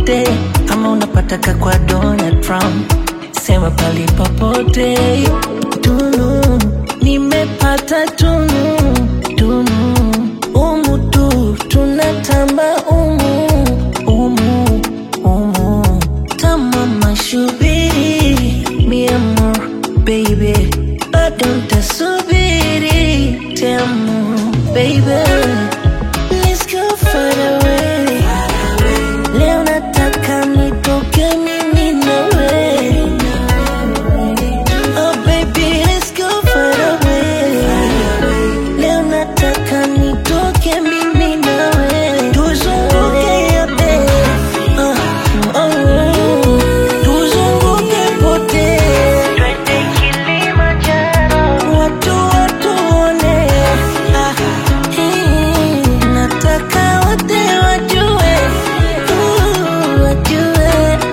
popote, ama unapataka kwa Donald Trump, sema pali popote. Tunu, nimepata tunu, tunu, umu tu, tunatamba umu, umu, umu. Tamama shubiri, mi amor, baby, bado ntasubiri, te amo, baby. Let's go far away. Leo nataka nitoke mimi nawe. Oh baby, let's go far away. Leo nataka nitoke mimi nawe. Tuzunguke yote. Tuzunguke pote. Twende Kilimanjaro. Watu waone. Nataka wote wajue. Wajue.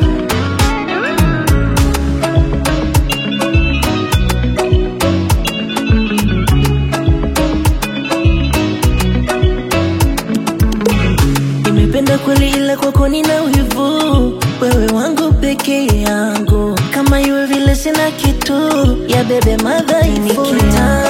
Nimependa kweli ila kwako nina wivu, wewe wangu peke yangu, kama iwe vile sina kitu ya bebe madhaifu.